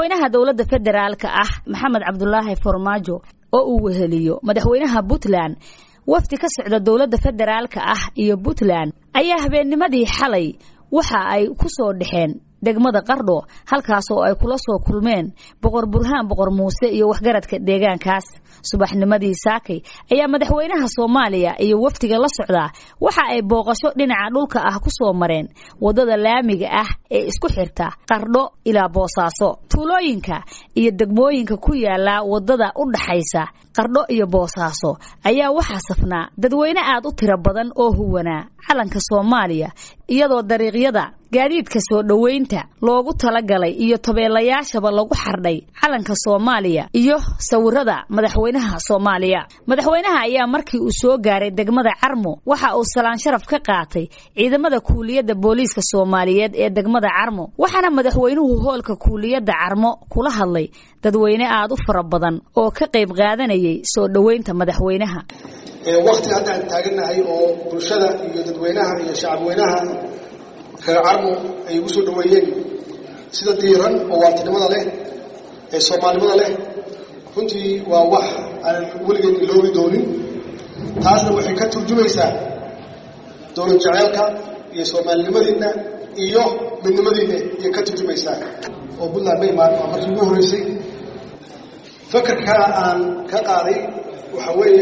madaxweynaha dawladda federaalka ah Maxamed Cabdullaahi Farmaajo oo uu weheliyo madaxweynaha Puntland wafdi ka socda dawladda federaalka ah iyo Puntland ayaa habeennimadii xalay waxa ay ku soo dhaxeen degmada Qardho halkaas oo ay kula soo kulmeen boqor Burhaan boqor Muuse iyo waxgaradka deegaankaas subaxnimadii saakay ayaa madaxweynaha Soomaaliya iyo wafdiga la socda waxa ay booqasho dhinaca dhulka ah ku soo mareen wadada laamiga ah ee isku xirta Qardho ilaa Boosaaso tuulooyinka iyo degmooyinka ku yaala wadada u dhaxaysa Qardho iyo Boosaaso ayaa waxa safnaa dadweyne aad u tiro badan oo huwana calanka Soomaaliya iyadoo dariiqyada gaadiidka soo dhaweynta loogu talagalay iyo tabeelayaashaba lagu xardhay calanka Soomaaliya iyo sawirada madaxweynaha Soomaaliya madaxweynaha ayaa markii uu soo gaaray degmada Carmo waxa uu salaan sharaf ka qaatay ciidamada kuuliyada booliiska Soomaaliyeed ee degmada Carmo waxaana madaxweynuhu hoolka kuuliyada Carmo kula hadlay dadweyne aad u fara badan oo ka qayb qaadanayay soo dhaweynta madaxweynaha waqti hadda taaganahay oo bulshada iyo dadweynaha iyo shacabweynaha Carmo ay ugu soo dhaweeyeen sida diiran oo waartinimada leh ee Soomaalnimada leh runtii waa wax aan weligeed iloobi doonin taasna waxay ka turjumaysaa dowlad jaceylka iyo Soomaalnimadeenna iyo midnimadeenna iyo ka turjumaysaa oo Puntland bay markii ugu horeysay fakarka aan ka qaaday waxa weeye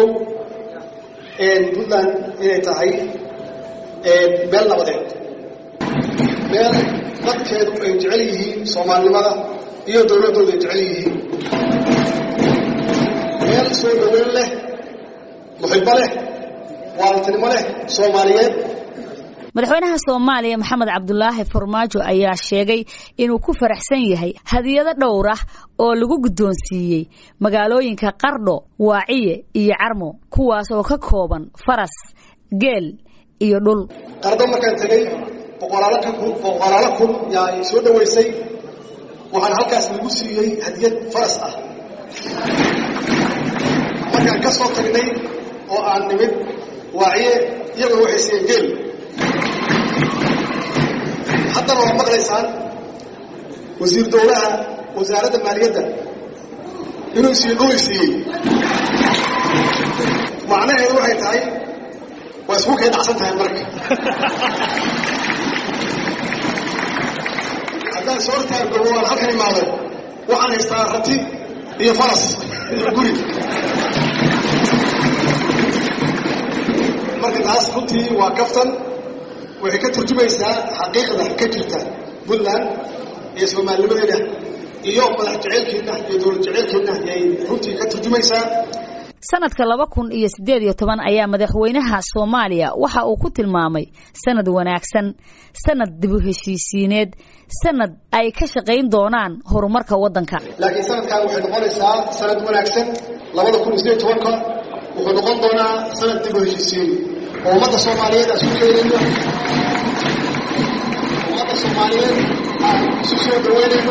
Puntland inay tahay meel nabadeed meel dadkeedu ay jecel yihiin Soomaalnimada iyo dawladooda ay jecel yihiin meel soo dhaweyn leh muxibbo leh waaltinimo leh Soomaaliyeed madaxweynaha Soomaaliya Maxamed Cabdullaahi Farmaajo ayaa sheegay inuu ku faraxsan yahay hadiyado dhowr ah oo lagu guddoonsiiyay magaalooyinka Qardho, Waaciye iyo Carmo kuwaas oo ka kooban faras, geel iyo dhul. Qardho markaan tagay boqolaal kun yaa soo dhaweysay waxaan halkaas lagu siiyay hadiyad faras ah markaan ka soo tagnay oo aan nimid Waaciye iyagoo waxay siiyeen geel haddana waa maqlaysaan wasiir dowlaha wasaaradda maaliyadda inuu siiyey macnaheedu waxay tahay waa isku kay dhacsan tahay marka haddaan soo taago waan halkan imaado waxaan haystaa rati iyo faras iyo guri marka taas runtii waa kaftan waxay ka turjumaysaa xaqiiqda ka jirta Puntland iyo Soomaalnimadeena iyo madax jaceylkeena iyo dowlad jaceylkeena ay runtii ka turjumaysaa sanadka 2018 ayaa madaxweynaha Soomaaliya waxa uu ku tilmaamay sanad wanaagsan sanad dib u heshiisiineed sanad ay ka shaqeyn doonaan horumarka wadanka laakiin sanadkan waxay noqonaysaa sanad wanaagsan 2018 wuxuu noqon doonaa sanad dib u heshiisiin oo ummadda Soomaaliyeed isku keenayno ummadda Soomaaliyeed isku soo dhaweynayno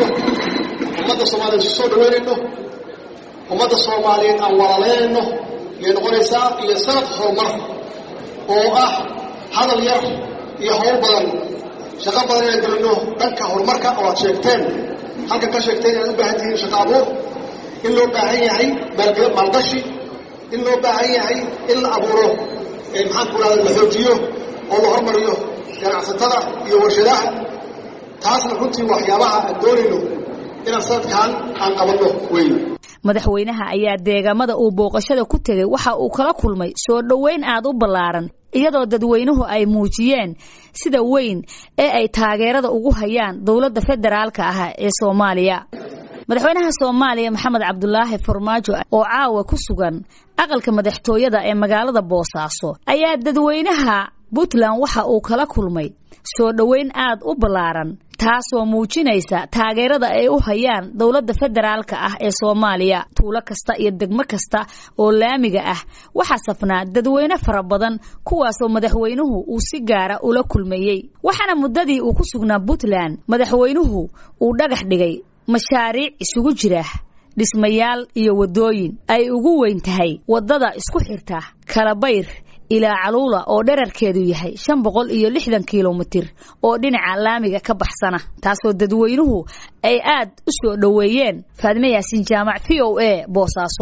ummadda Soomaaliyeed aan walaaleyno iyo noqonaysaa iyo sanad horumar oo ah hadal yar iyo hawl badan shaqo badan ee galino dhanka horumarka oo aad sheegteen halka ka sheegteen inaad u baahan tihiin shaqo abuur in loo baahan yahay maalgashi in loo baahan yahay in la abuuro maxaan ku raadin la xoojiyo oo la hormariyo ganacsatada iyo warshadaha taasna runtii waxyaabaha aan doonayno inaan sanadkan aan qabanno weyn madaxweynaha ayaa deegaamada uu booqashada ku tagay waxa uu kala kulmay soo dhaweyn aad u ballaaran iyadoo dadweynuhu ay muujiyeen sida weyn ee ay taageerada ugu hayaan dawladda federaalka ah ee Soomaaliya madaxweynaha Soomaaliya Maxamed Cabdullaahi Farmaajo oo caawa ku sugan aqalka madaxtooyada ee magaalada Boosaaso ayaa dadweynaha Puntland waxa uu kala kulmay soo dhaweyn aad u ballaaran taasoo muujinaysa taageerada ay u hayaan dawladda federaalka ah ee Soomaaliya tuulo kasta iyo degmo kasta oo laamiga ah waxa safnaa dadweyne fara badan kuwaas oo madaxweynuhu uu si gaara ula kulmayay waxaana muddadii uu ku sugnaa Puntland madaxweynuhu uu dhagax dhigay mashaariic isugu jira dhismayaal iyo wadooyin ay ugu weyn tahay wadada isku xirta Kalabayr ilaa Caluula oo dhererkeedu yahay 560 kiiloomitir oo dhinaca laamiga ka baxsana taasoo dadweynuhu ay aad u soo dhaweeyeen. Faadime Yaasiin Jaamac VOA Boosaaso.